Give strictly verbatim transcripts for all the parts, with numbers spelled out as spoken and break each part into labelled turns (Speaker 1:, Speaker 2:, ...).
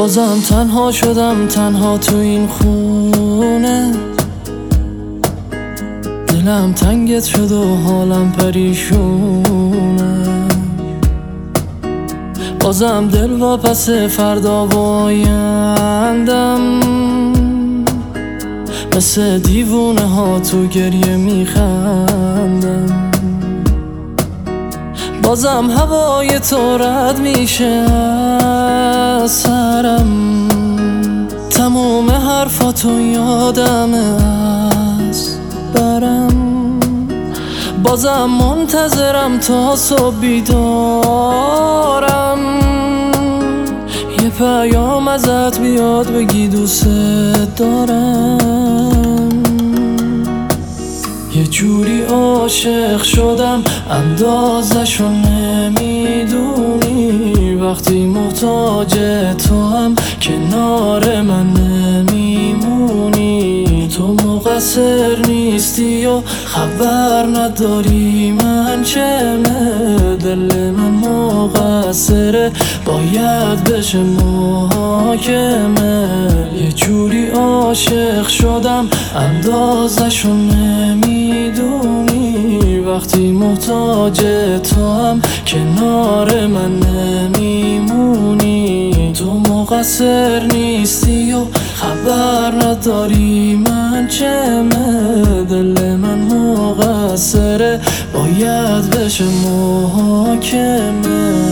Speaker 1: بازم تنها شدم، تنها تو این خونه. دلم تنگت شد و حالم پریشونه. بازم دل واپس فردا و آیندم، مثل دیوونه ها تو گریه میخندم. بازم هوای تو رد میشه از سرم، تموم حرفاتو یادمه از برم. بازم منتظرم تا صبح بیدارم، یه پیام ازت بیاد بگی دوست دارم. یه جوری عاشق شدم اندازشو نمیدونی، وقتی محتاج تو هم کنار من نمیمونی. تو مقصر نیستی و خبر نداری من چمه، دل من مقصره باید بشه محاکمه. یه جوری عاشق شدم اندازشو نمیدونی، وقتی محتاج تو هم کنار من نمیمونی. تو مقصر نیستی و خبر نداری من چمه، دل من مقصره باید بشه محاکمه.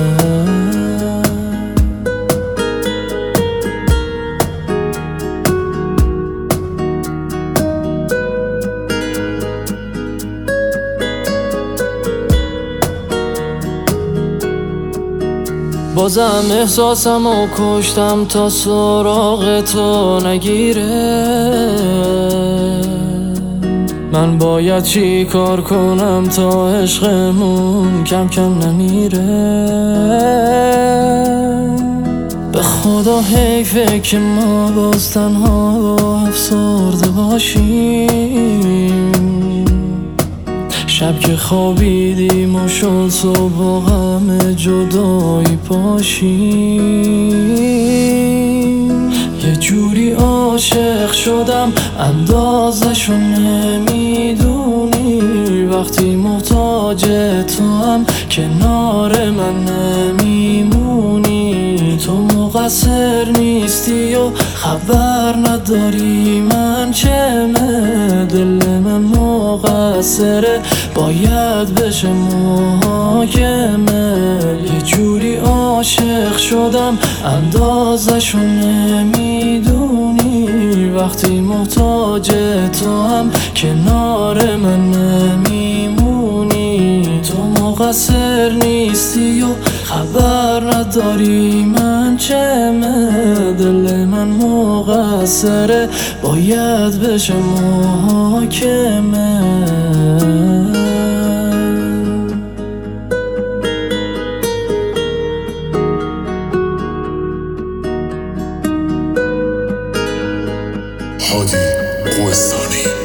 Speaker 1: بازم احساسمو کشتم تا سراغ تو نگیره. من باید چی کار کنم تا عشقمون کم کم نمیره. به خدا حیفه که ما باز تنها و افسرده باشیم، شب که خوابیدیم و شد صبح و غم جدایی پاشیم. یه جوری عاشق شدم اندازشو نمیدونی، وقتی محتاج تو هم کنار من نمیمونی. تو مقصر نیستی و خبر نداری من چمه، دل من مقصره باید بشه محاکمه. یه جوری عاشق شدم اندازشو نمیدونی، وقتی محتاج تو هم کنار من نمیمونی. تو مقصر نیستی و خبر نداری من چمه، دل من مقصره باید بشه محاکمه.
Speaker 2: هادی قوستانی.